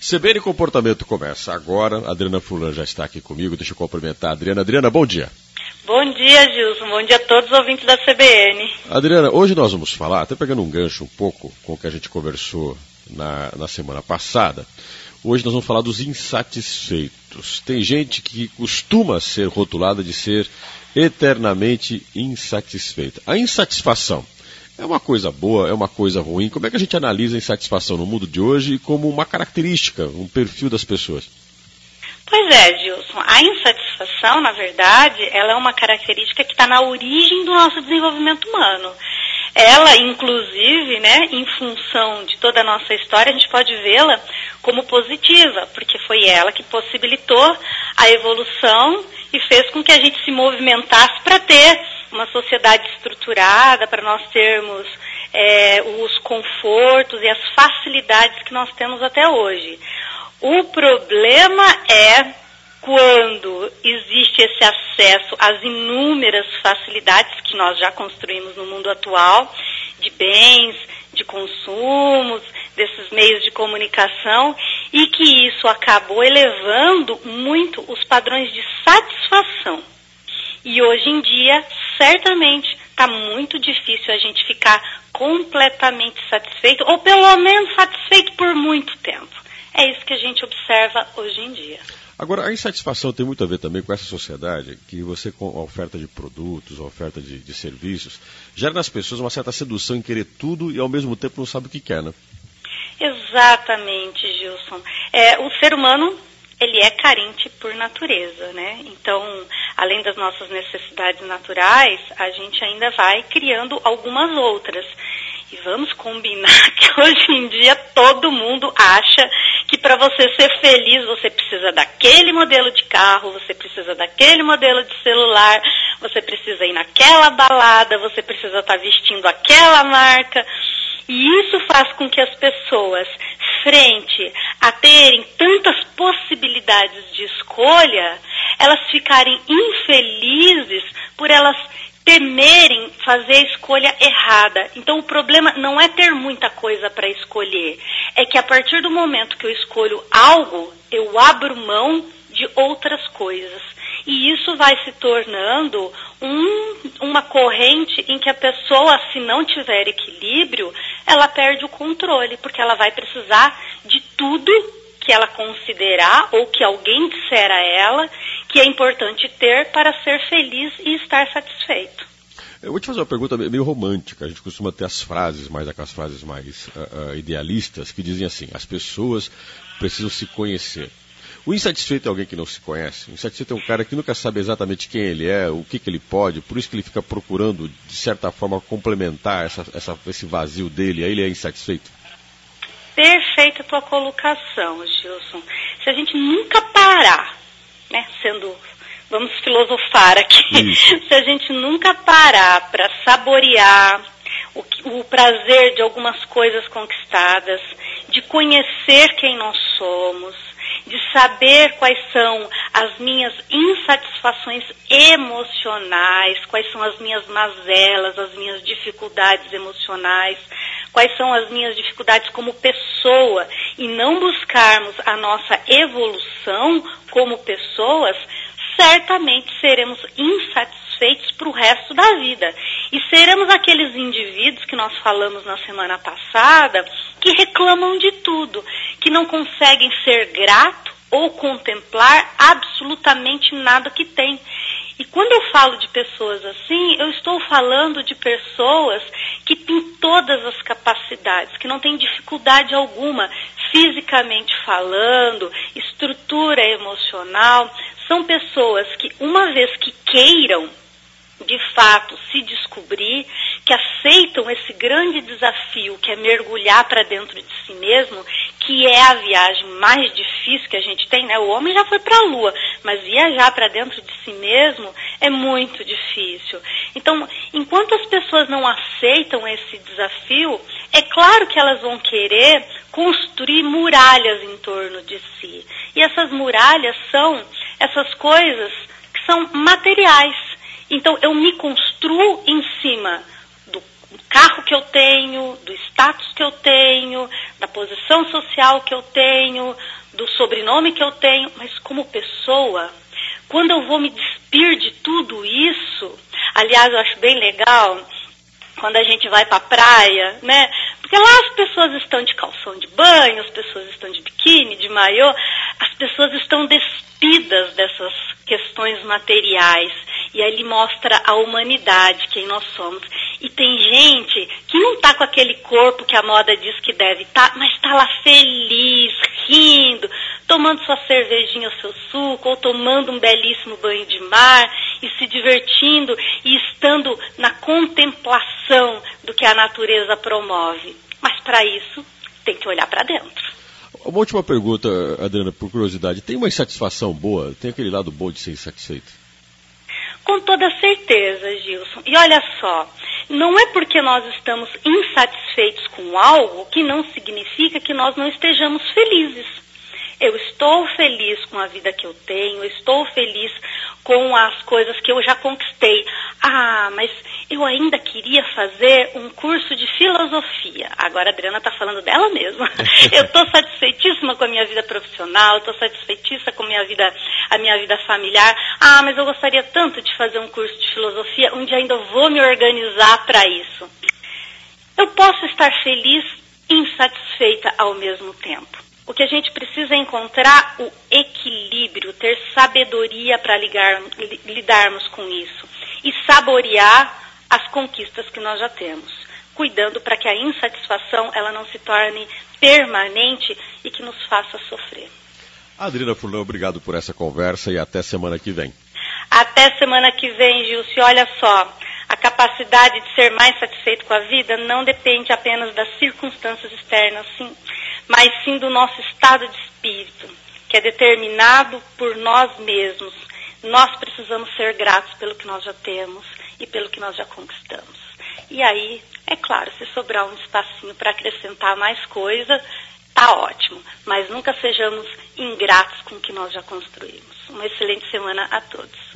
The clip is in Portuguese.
CBN Comportamento começa agora. A Adriana Fulan já está aqui comigo. Deixa eu cumprimentar a Adriana. Adriana, bom dia. Bom dia, Gilson. Bom dia a todos os ouvintes da CBN. Adriana, hoje nós vamos falar, até pegando um gancho um pouco com o que a gente conversou na semana passada. Hoje nós vamos falar dos insatisfeitos. Tem gente que costuma ser rotulada de ser eternamente insatisfeita. A insatisfação é uma coisa boa, é uma coisa ruim? Como é que a gente analisa a insatisfação no mundo de hoje como uma característica, um perfil das pessoas? Pois é, Gilson. A insatisfação, na verdade, ela é uma característica que está na origem do nosso desenvolvimento humano. Ela, inclusive, em função de toda a nossa história, a gente pode vê-la como positiva, porque foi ela que possibilitou a evolução e fez com que a gente se movimentasse para ter uma sociedade estruturada, para nós termos os confortos e as facilidades que nós temos até hoje. O problema é quando existe esse acesso às inúmeras facilidades que nós já construímos no mundo atual, de bens, de consumos, desses meios de comunicação, e que isso acabou elevando muito os padrões de satisfação. E hoje em dia, certamente, está muito difícil a gente ficar completamente satisfeito, ou pelo menos satisfeito por muito tempo. É isso que a gente observa hoje em dia. Agora, a insatisfação tem muito a ver também com essa sociedade que você, com a oferta de produtos, a oferta de serviços, gera nas pessoas uma certa sedução em querer tudo e ao mesmo tempo não sabe o que quer, né? Exatamente, Gilson. O ser humano, ele é carente por natureza, né? Então, além das nossas necessidades naturais, a gente ainda vai criando algumas outras. E vamos combinar que hoje em dia todo mundo acha que para você ser feliz você precisa daquele modelo de carro, você precisa daquele modelo de celular, você precisa ir naquela balada, você precisa estar vestindo aquela marca. E isso faz com que as pessoas, frente a terem tantas possibilidades de escolha, elas ficarem infelizes por elas temerem fazer a escolha errada. Então o problema não é ter muita coisa para escolher, é que a partir do momento que eu escolho algo, eu abro mão de outras coisas. E isso vai se tornando uma corrente em que a pessoa, se não tiver equilíbrio, ela perde o controle, porque ela vai precisar de tudo que ela considerar ou que alguém disser a ela que é importante ter para ser feliz e estar satisfeito. Eu vou te fazer uma pergunta meio romântica. A gente costuma ter as frases, aquelas frases mais idealistas, que dizem assim: as pessoas precisam se conhecer. O insatisfeito é alguém que não se conhece. O insatisfeito é um cara que nunca sabe exatamente quem ele é, o que ele pode, por isso que ele fica procurando, de certa forma, complementar esse vazio dele. Aí ele é insatisfeito. Perfeita a tua colocação, Gilson. Se a gente nunca parar, vamos filosofar aqui, se a gente nunca parar para saborear o prazer de algumas coisas conquistadas, de conhecer quem nós somos, de saber quais são as minhas insatisfações emocionais, quais são as minhas mazelas, as minhas dificuldades emocionais, quais são as minhas dificuldades como pessoa, e não buscarmos a nossa evolução como pessoas, certamente seremos insatisfeitos para o resto da vida. E seremos aqueles indivíduos que nós falamos na semana passada, que reclamam de tudo, que não conseguem ser grato ou contemplar absolutamente nada que tem. E quando eu falo de pessoas assim, eu estou falando de pessoas que têm todas as capacidades, que não têm dificuldade alguma, fisicamente falando, estrutura emocional. São pessoas que, uma vez que queiram, de fato, se descobrir, que aceitam esse grande desafio, que é mergulhar para dentro de si mesmo, que é a viagem mais difícil que a gente tem, né? O homem já foi para a Lua, mas viajar para dentro de si mesmo é muito difícil. Então, enquanto as pessoas não aceitam esse desafio, é claro que elas vão querer construir muralhas em torno de si. E essas muralhas são essas coisas que são materiais. Então, eu me construo em cima do carro que eu tenho, do status que eu tenho, da posição social que eu tenho, do sobrenome que eu tenho, mas como pessoa, quando eu vou me despir de tudo isso, aliás, eu acho bem legal quando a gente vai para a praia, né? Porque lá as pessoas estão de calção de banho, as pessoas estão de biquíni, de maiô, as pessoas estão despidas dessas questões materiais. E aí ele mostra a humanidade, quem nós somos. E tem gente que não está com aquele corpo que a moda diz que deve estar, mas está lá feliz, rindo, tomando sua cervejinha, o seu suco, ou tomando um belíssimo banho de mar, e se divertindo, e estando na contemplação do que a natureza promove. Mas para isso, tem que olhar para dentro. Uma última pergunta, Adriana, por curiosidade. Tem uma insatisfação boa? Tem aquele lado bom de ser insatisfeito? Com toda certeza, Gilson. E olha só, não é porque nós estamos insatisfeitos com algo que não significa que nós não estejamos felizes. Eu estou feliz com a vida que eu tenho, eu estou feliz com as coisas que eu já conquistei. Ah, mas eu ainda queria fazer um curso de filosofia. Agora a Adriana está falando dela mesma. Eu estou satisfeitíssima com a minha vida profissional, estou satisfeitíssima com a minha vida familiar. Ah, mas eu gostaria tanto de fazer um curso de filosofia, um dia ainda vou me organizar para isso. Eu posso estar feliz e insatisfeita ao mesmo tempo. O que a gente precisa é encontrar o equilíbrio, ter sabedoria para lidarmos com isso e saborear as conquistas que nós já temos, cuidando para que a insatisfação ela não se torne permanente e que nos faça sofrer. Adriana Furlan, obrigado por essa conversa e até semana que vem. Até semana que vem, Gilson. Olha só, a capacidade de ser mais satisfeito com a vida não depende apenas das circunstâncias externas, sim, mas sim do nosso estado de espírito, que é determinado por nós mesmos. Nós precisamos ser gratos pelo que nós já temos e pelo que nós já conquistamos. E aí, é claro, se sobrar um espacinho para acrescentar mais coisa, tá ótimo. Mas nunca sejamos ingratos com o que nós já construímos. Uma excelente semana a todos.